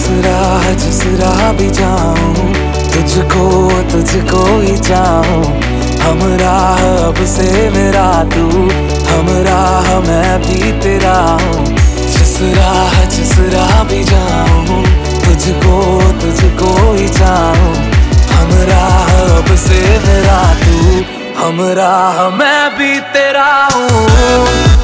जिस राह भी जाऊं, तुझको ही चाहूं। हम राह अब से मेरा तू, हम राह मैं भी तेरा हूँ। जिस राह भी जाऊं, तुझको ही चाहूं। हम राह अब से मेरा तू, हम राह मैं भी तेरा हूँ।